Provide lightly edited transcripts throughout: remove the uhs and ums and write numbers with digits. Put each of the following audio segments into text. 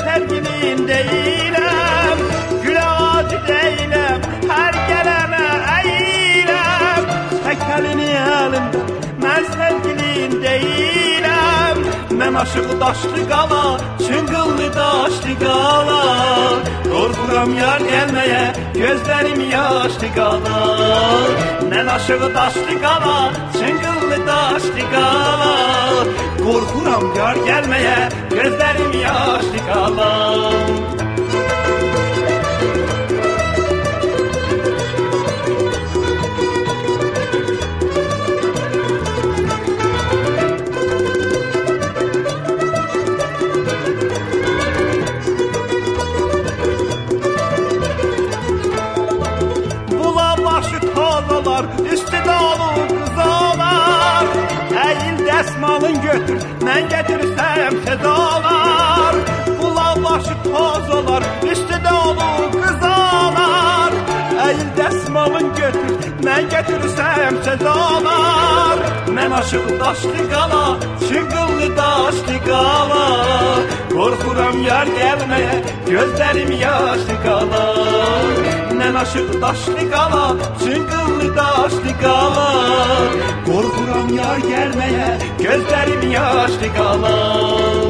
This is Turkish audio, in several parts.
sevgilin değilim, gül ağacı değilim, her gelene eğilim. Tek elini elimde, ben sevgilin değilim. Ben aşık daşlı qala, çıngıllı daşlı qala. Korkuram yar gelmeye, gözlerim yaşlı qala. Ben aşık daşlı qala, çıngıllı daşlı qala. Korkuram yar gelmeye, gözlerim yaşlı qala. Üstü dolu kızalar, eğil desmalın götür, ben getirirsem sedalar. Bulav başı toz olar, üstü dolu kızalar, eğil desmalın götür, ben getirirsem sedalar. Ben aşık daşlı qala, çıngıllı daşlı qala. Korkuram yar gelmeye, gözlerim yaşlı qala. Ben aşık daşlı qala, çıngıllı daşlı qala. Korkuram yar gelmeye, gözlerim yaşlı qala.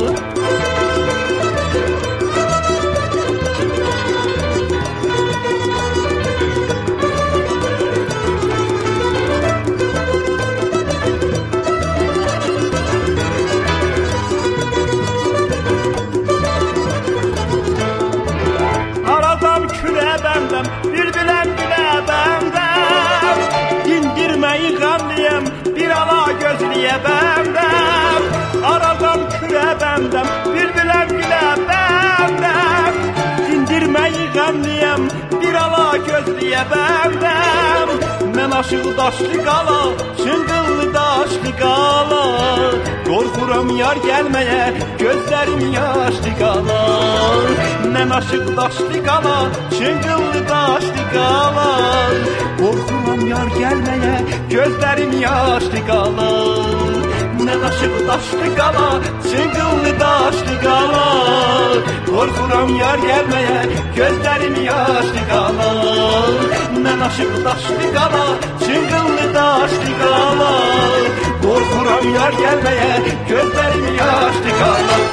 Aradan küre benden, bülbülem güle benden. Dindirmeyi gamliyem, bir ala gözlüye benden. Aradan küre benden, bülbülem güle benden. Dindirmeyi gamliyem, bir ala gözlüye benden. Ben aşık daşlı qala, çıngıllı daşlı qala. Korkuram yar gelmeye, gözlerim yaşlı qala. Ben aşık daşlı qala, çıngıllı daşlı qala. Korkuram yar gelmeye, gözlerim yaşlı qala. Ben aşık daşlı qala, çıngıllı daşlı qala. Korkuram yar gelmeye, gözlerim yaşlı qala. Ben aşık daşlı qala, çıngıllı daşlı qala. Korkuram yar gelmeye, gözlerim yaşlı qala.